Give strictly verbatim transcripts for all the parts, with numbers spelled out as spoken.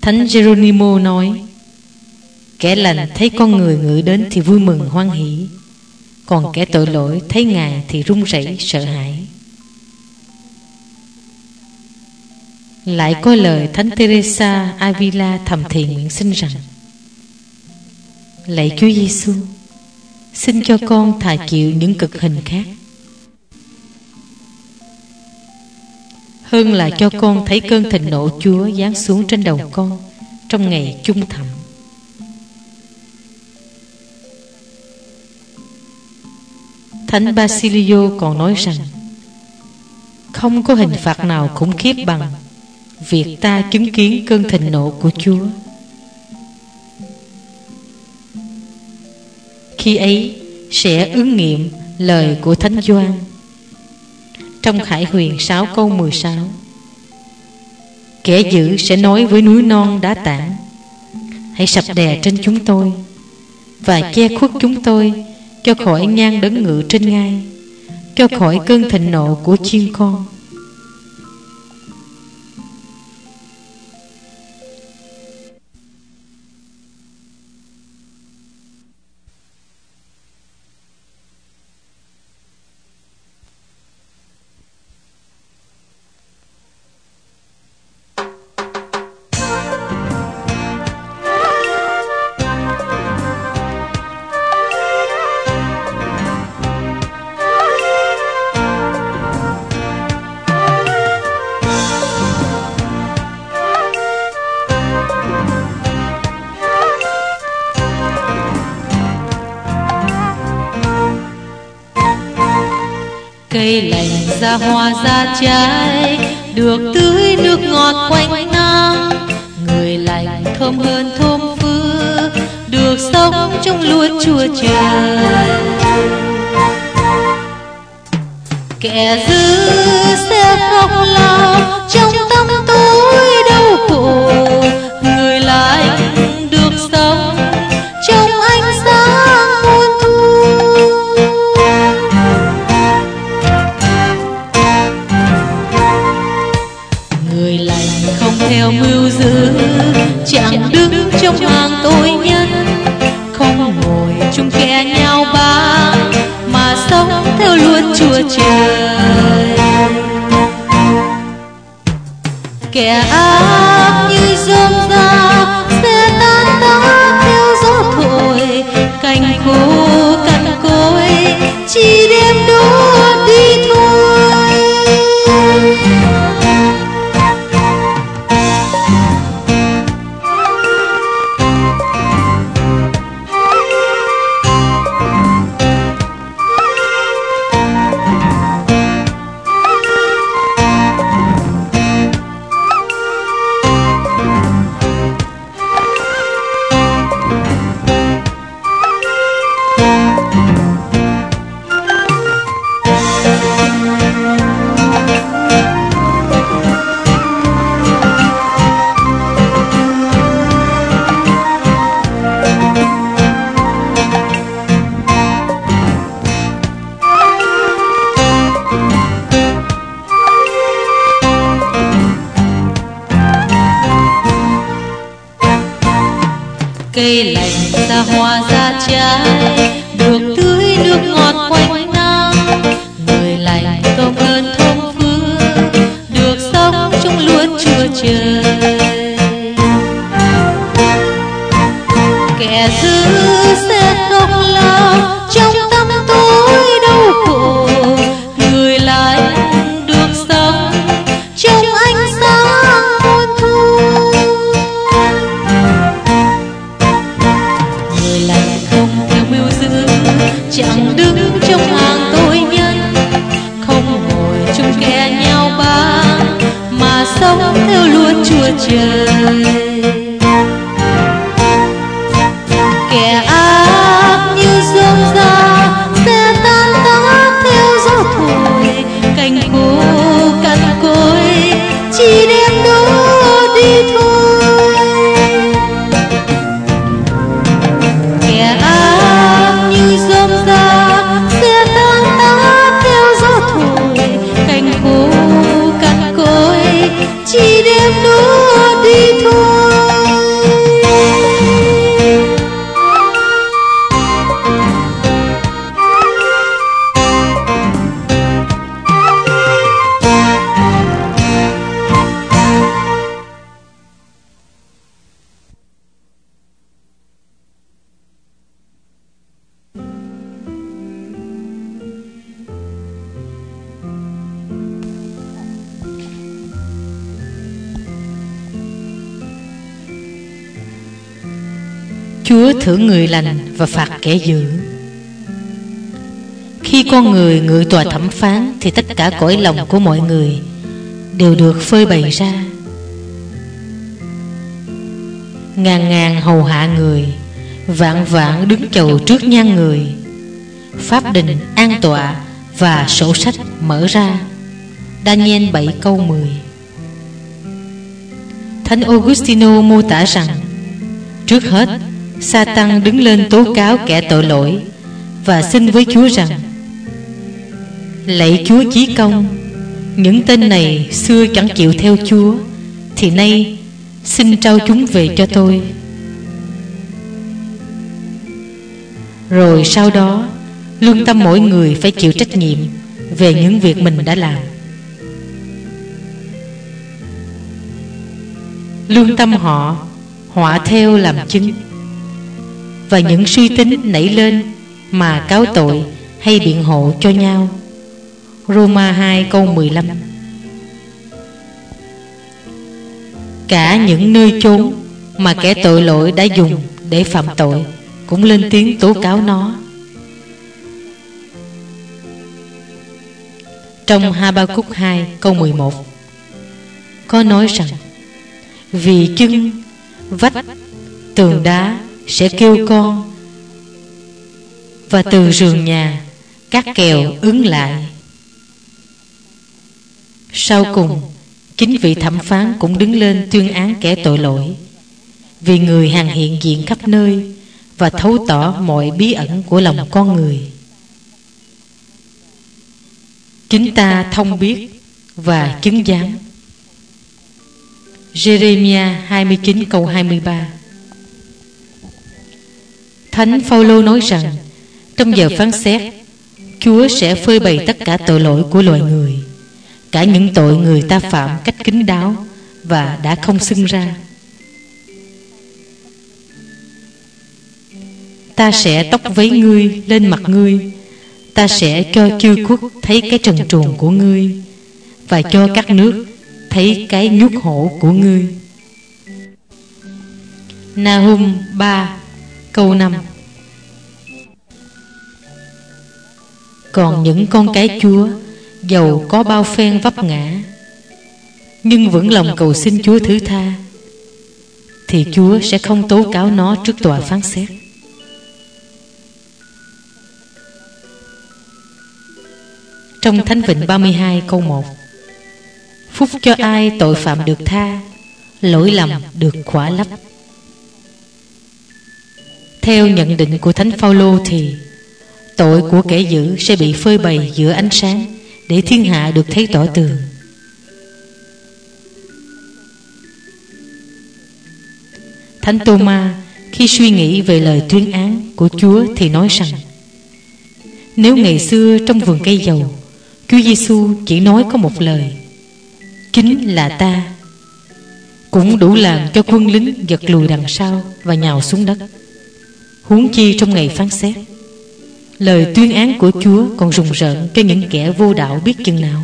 Thánh Geronimo nói: kẻ lành thấy con người ngự đến thì vui mừng hoan hỷ, còn kẻ tội lỗi thấy Ngài thì run rẩy sợ hãi. Lại có lời Thánh Teresa Avila thầm thì nguyện xin rằng: lạy Chúa Giêsu, xin cho con thà chịu những cực hình khác, hơn là cho con thấy cơn thịnh nộ Chúa giáng xuống trên đầu con trong ngày chung thẳm. Thánh Basilio còn nói rằng: không có hình phạt nào khủng khiếp bằng việc ta chứng kiến cơn thịnh nộ của Chúa. Khi ấy sẽ ứng nghiệm lời của Thánh Gioan trong Khải Huyền sáu câu mười sáu: kẻ dữ sẽ nói với núi non đá tảng: hãy sập đè trên chúng tôi, và che khuất chúng tôi cho khỏi ngang đấng ngự trên ngai, cho khỏi cơn thịnh nộ của chiên con. Cây lành ra hoa ra trái, được tưới nước ngọt quanh năm. Người lành thơm hơn thơm phước, được sống trong luốt Chúa Trời. Kẻ dữ sẽ khóc lóc trong tâm tối đau khổ, người lành được sống trong ánh sáng muôn thu. Người lành không theo mưu dữ, chẳng đứng trong hàng tội nhân, không ngồi chung kẻ nhau báng, mà sống theo luật Chúa Trời. Kẻ ác như rơm rạ sẽ tan tác theo gió thổi, cành khô cằn cỗi chỉ đem đốt đi thôi. Cây lành ra hoa ra trái, được tưới nước ngọt quanh năm. Người lành thơm hơn thơm phước, được sống trong luốt Chúa Trời. Kẻ dữ sẽ khóc lóc trong tâm tối đau khổ, người lành được sống trong ánh sáng muôn thu. Người lành không theo mưu dữ, chẳng đứng trong hàng tội nhân, không ngồi chung kẻ nhau báng, mà sống theo luật Chúa Trời. Kẻ ác như rơm rạ sẽ tan tác theo gió thổi, cành khô cằn cỗi chỉ đem đốt đi thôi. Kẻ ác như rơm rạ sẽ tan tác theo gió thổi, cành khô cằn cỗi chỉ đem đốt đi thôi. Chúa thưởng người lành và phạt kẻ dữ. Khi con người ngự tòa thẩm phán thì tất cả cõi lòng của mọi người đều được phơi bày ra. Ngàn ngàn hầu hạ người, vạn vạn đứng chầu trước nhan người. Pháp đình an tọa và sổ sách mở ra. Daniel bảy câu mười. Thánh Augustino mô tả rằng, trước hết Sa-tan đứng lên tố cáo kẻ tội lỗi và xin với Chúa rằng: lạy Chúa chí công, những tên này xưa chẳng chịu theo Chúa, thì nay xin trao chúng về cho tôi. Rồi sau đó, lương tâm mỗi người phải chịu trách nhiệm về những việc mình đã làm. Lương tâm họ họa theo làm chứng, và những suy tính nảy lên mà cáo tội hay biện hộ cho nhau. Roma hai câu mười lăm. Cả những nơi chốn mà kẻ tội lỗi đã dùng để phạm tội cũng lên tiếng tố cáo nó. Trong Ha-ba-cúc hai câu mười một có nói rằng: vì chân, vách, tường đá sẽ kêu con, và từ giường nhà các kèo ứng lại. Sau cùng, chính vị thẩm phán cũng đứng lên tuyên án kẻ tội lỗi, vì người hằng hiện diện khắp nơi và thấu tỏ mọi bí ẩn của lòng con người. Chính ta thông biết và chứng giám. Jeremiah hai mươi chín câu hai mươi ba. Thánh Phaolô nói rằng, trong giờ phán xét, Chúa sẽ phơi bày tất cả tội lỗi của loài người, cả những tội người ta phạm cách kín đáo và đã không xưng ra. Ta sẽ tóc vấy ngươi lên mặt ngươi, ta sẽ cho chư quốc thấy cái trần truồng của ngươi, và cho các nước thấy cái nhuốc hổ của ngươi. Nahum ba câu năm. Còn những con cái Chúa, dầu có bao phen vấp ngã, nhưng vững lòng cầu xin Chúa thứ tha, thì Chúa sẽ không tố cáo nó trước tòa phán xét. Trong Thánh Vịnh ba mươi hai câu một: phúc cho ai tội phạm được tha, lỗi lầm được khỏa lấp. Theo nhận định của Thánh Phaolô thì tội của kẻ dữ sẽ bị phơi bày giữa ánh sáng, để thiên hạ được thấy tỏ tường. Thánh Tô-ma khi suy nghĩ về lời tuyên án của Chúa thì nói rằng: nếu ngày xưa trong vườn cây dầu, Chúa Giêsu chỉ nói có một lời, chính là ta, cũng đủ làm cho quân lính giật lùi đằng sau và nhào xuống đất. Huống chi trong ngày phán xét, lời tuyên án của Chúa còn rùng rợn cho những kẻ vô đạo biết chừng nào.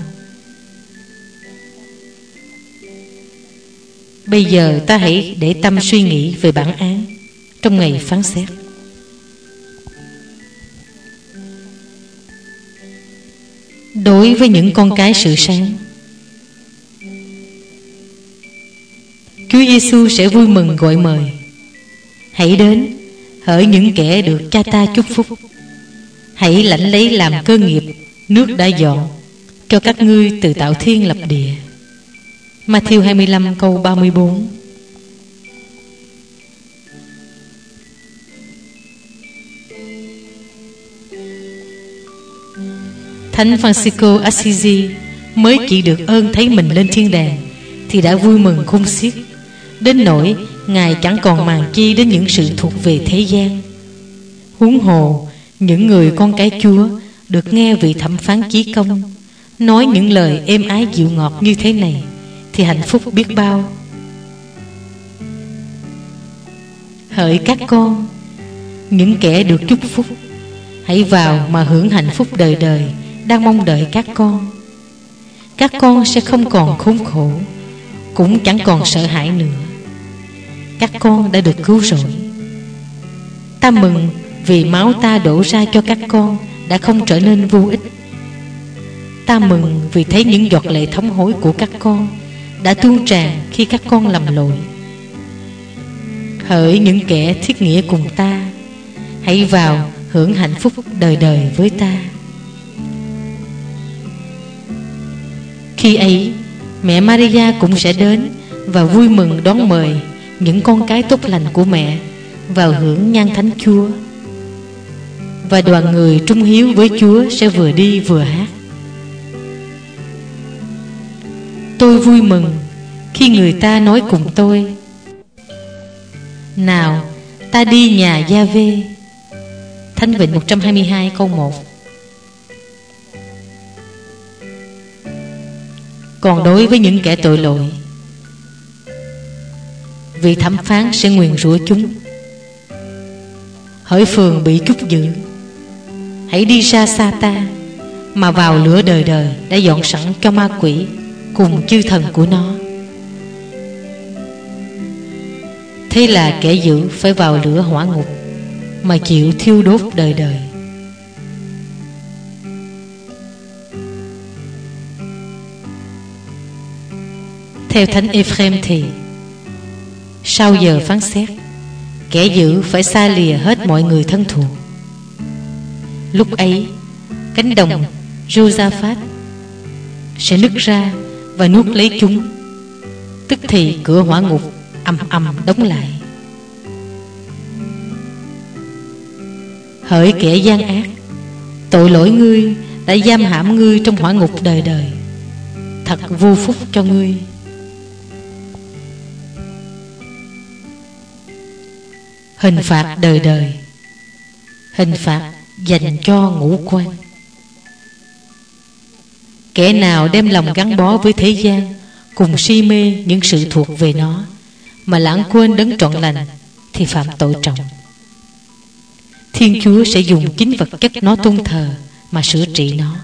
Bây giờ ta hãy để tâm suy nghĩ về bản án trong ngày phán xét. Đối với những con cái sự sáng, Chúa Giêsu sẽ vui mừng gọi mời: hãy đến, hỡi những kẻ được Cha ta chúc phúc, hãy lãnh lấy làm cơ nghiệp nước đã dọn cho các ngươi từ tạo thiên lập địa. Ma-thi-êu hai mươi lăm câu ba mươi bốn. Thánh Francisco Assisi mới chỉ được ơn thấy mình lên thiên đàng thì đã vui mừng khôn xiết, đến nỗi Ngài chẳng còn màng chi đến những sự thuộc về thế gian. Huống hồ những người con cái Chúa được nghe vị thẩm phán chí công nói những lời êm ái dịu ngọt như thế này thì hạnh phúc biết bao. Hỡi các con, những kẻ được chúc phúc, hãy vào mà hưởng hạnh phúc đời đời đang mong đợi các con. Các con sẽ không còn khốn khổ, cũng chẳng còn sợ hãi nữa. Các con đã được cứu rỗi. Ta mừng vì máu ta đổ ra cho các con đã không trở nên vô ích. Ta mừng vì thấy những giọt lệ thống hối của các con đã tuôn tràn khi các con lầm lội. Hỡi những kẻ thiết nghĩa cùng ta, hãy vào hưởng hạnh phúc đời đời với ta. Khi ấy, mẹ Maria cũng sẽ đến và vui mừng đón mời những con cái tốt lành của mẹ vào hưởng nhan thánh Chúa. Và đoàn người trung hiếu với Chúa sẽ vừa đi vừa hát. Tôi vui mừng khi người ta nói cùng tôi: nào, ta đi nhà Gia-vê. Thánh Vịnh một trăm hai mươi hai câu một. Còn đối với những kẻ tội lỗi, vị thẩm phán sẽ nguyền rủa chúng: hỡi phường bị trút giữ, hãy đi ra xa ta, mà vào lửa đời đời đã dọn sẵn cho ma quỷ cùng chư thần của nó. Thế là kẻ dữ phải vào lửa hỏa ngục, mà chịu thiêu đốt đời đời. Theo Thánh Ephrem thì sau giờ phán xét, kẻ dữ phải xa lìa hết mọi người thân thuộc. Lúc ấy, cánh đồng Josaphat sẽ nứt ra và nuốt lấy chúng. Tức thì cửa hỏa ngục ầm ầm đóng lại. Hỡi kẻ gian ác, tội lỗi ngươi đã giam hãm ngươi trong hỏa ngục đời đời. Thật vô phúc cho ngươi. Hình phạt đời đời. Hình phạt dành cho ngũ quan. Kẻ nào đem lòng gắn bó với thế gian, cùng si mê những sự thuộc về nó, mà lãng quên đấng trọn lành, thì phạm tội trọng. Thiên Chúa sẽ dùng chính vật chất nó tôn thờ mà sửa trị nó.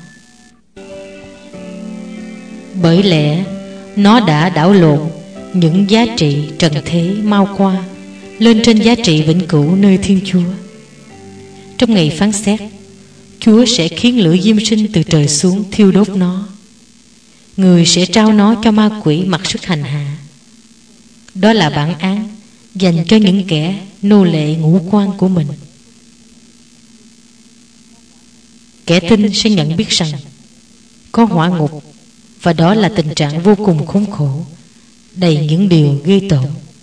Bởi lẽ nó đã đảo lộn những giá trị trần thế mau qua lên trên giá trị vĩnh cửu nơi Thiên Chúa. Trong ngày phán xét, Chúa sẽ khiến lửa diêm sinh từ trời xuống thiêu đốt nó. Người sẽ trao nó cho ma quỷ mặc sức hành hạ. Đó là bản án dành cho những kẻ nô lệ ngũ quan của mình. Kẻ tin sẽ nhận biết rằng có hỏa ngục, và đó là tình trạng vô cùng khốn khổ, đầy những điều ghê tởm.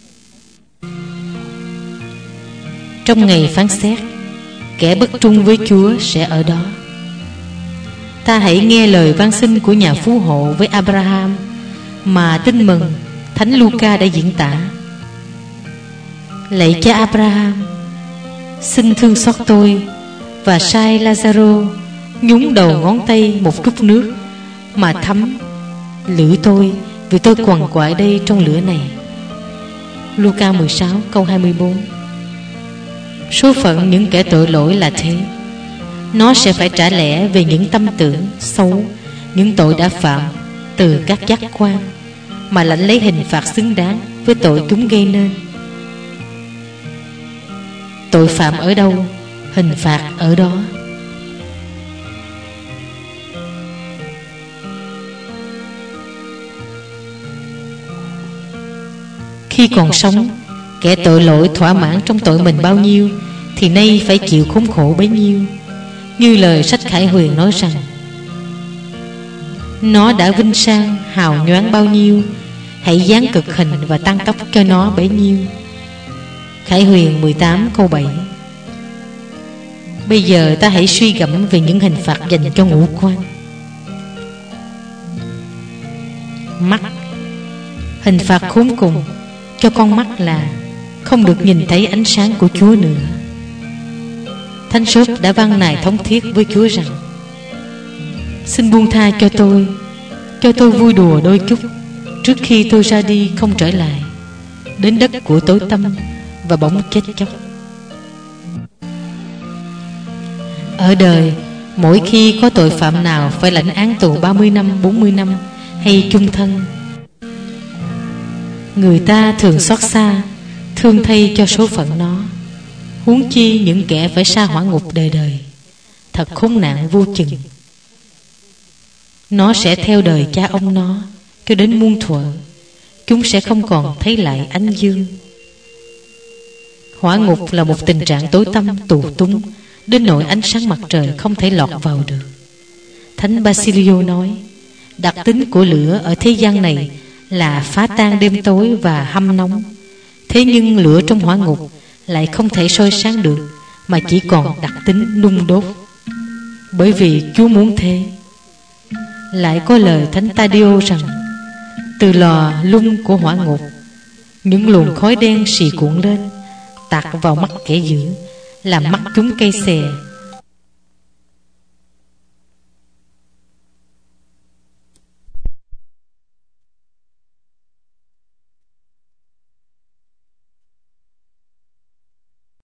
Trong ngày phán xét, kẻ bất trung với Chúa sẽ ở đó. Ta hãy nghe lời van xin của nhà phú hộ với Abraham mà Tin Mừng Thánh Luca đã diễn tả. Lạy cha Abraham, xin thương xót tôi và sai Lazaro nhúng đầu ngón tay một chút nước mà thấm lưỡi tôi, vì tôi quằn quại đây trong lửa này. Luca mười sáu câu hai mươi bốn. Số phận những kẻ tội lỗi là thế. Nó sẽ phải trả lẽ về những tâm tưởng xấu, những tội đã phạm từ các giác quan, mà lãnh lấy hình phạt xứng đáng với tội chúng gây nên. Tội phạm ở đâu, hình phạt ở đó. Khi còn sống, kẻ tội lỗi thỏa mãn trong tội mình bao nhiêu, thì nay phải chịu khốn khổ bấy nhiêu. Như lời sách Khải Huyền nói rằng: nó đã vinh sang hào nhoáng bao nhiêu, hãy dán cực hình và tăng tốc cho nó bấy nhiêu. Khải Huyền mười tám câu bảy. Bây giờ ta hãy suy gẫm về những hình phạt dành cho ngũ quan. Mắt. Hình phạt khốn cùng cho con mắt là không được nhìn thấy ánh sáng của Chúa nữa. Thánh Sốt đã văn nài thống thiết với Chúa rằng: xin buông tha cho tôi, cho tôi vui đùa đôi chút trước khi tôi ra đi không trở lại đến đất của tối tăm và bóng chết chóc. Ở đời, mỗi khi có tội phạm nào phải lãnh án tù ba mươi năm, bốn mươi năm hay chung thân, người ta thường xót xa, thương thay cho số phận nó. Huống chi những kẻ phải sa hỏa ngục đời đời. Thật khốn nạn vô chừng. Nó sẽ theo đời cha ông nó cho đến muôn thuở. Chúng sẽ không còn thấy lại ánh dương. Hỏa ngục là một tình trạng tối tăm tù túng đến nỗi ánh sáng mặt trời không thể lọt vào được. Thánh Basilio nói, đặc tính của lửa ở thế gian này là phá tan đêm tối và hâm nóng. Thế nhưng lửa trong hỏa ngục lại không thể soi sáng được, mà chỉ còn đặc tính nung đốt. Bởi vì Chúa muốn thế. Lại có lời Thánh Tadio rằng, từ lò lung của hỏa ngục, những luồng khói đen xì cuộn lên, tạt vào mắt kẻ dữ, làm mắt chúng cay xè,